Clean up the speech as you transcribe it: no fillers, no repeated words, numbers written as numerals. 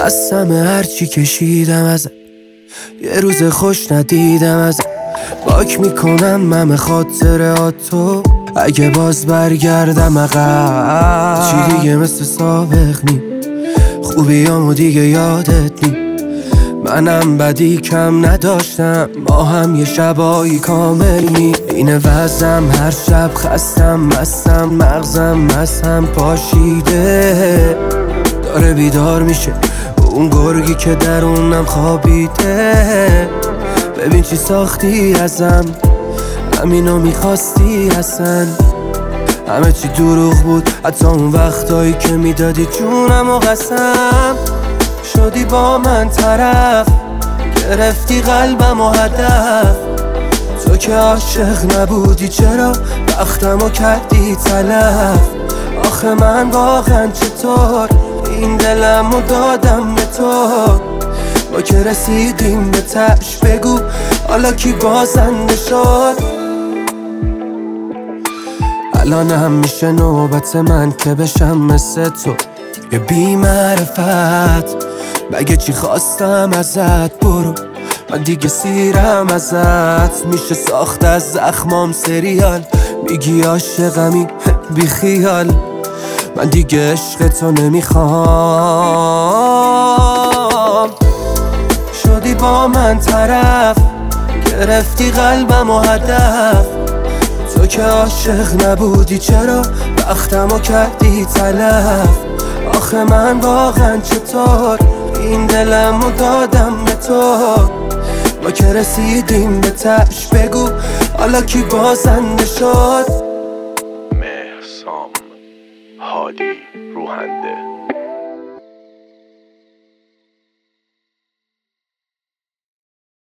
خستم هرچی کشیدم ازت، یه روز خوش ندیدم ازت. پاک میکنم همه خاطراتو، اگه باز برگردم عقب چی دیگه مثل سابق نی، خوبیامو دیگه یادت نی. منم بدی کم نداشتم، ما هم یه شبایی کامل نی. اینه وزم هر شب خستم مستم، مغزم از هم پاشیده، داره بیدار میشه اون گرگی که درونم خوابیده. ببین چی ساختی ازم، همینو میخواستی اصلا. همه چی دروغ بود، حتی اون وقتایی که میدادی جونم و قسم. شدی با من طرف، گرفتی قلبم و هدف. تو که عاشق نبودی چرا وقتمو کردی تلف؟ آخه من واقعا چطور این دلمو دادم به تو؟ ما که رسیدیم به تش، بگو حالا کی بازنده شد؟ الان هم میشه نوبت من که بشم مثل تو یه بی معرفت. مگه چی خواستم ازت؟ برو من دیگه سیرم ازت. میشه ساخت از زخمام سریال، میگی عاشقمی بی خیال. من دیگه عشق تو نمیخوام. شدی با من طرف، گرفتی قلبم و هدف. تو که عاشق نبودی چرا وقتمو کردی تلف؟ آخه من واقعا چطور این دلمو دادم به تو؟ ما که رسیدیم به تش، بگو حالا کی بازنده شد؟ مهرسام هادی روحنده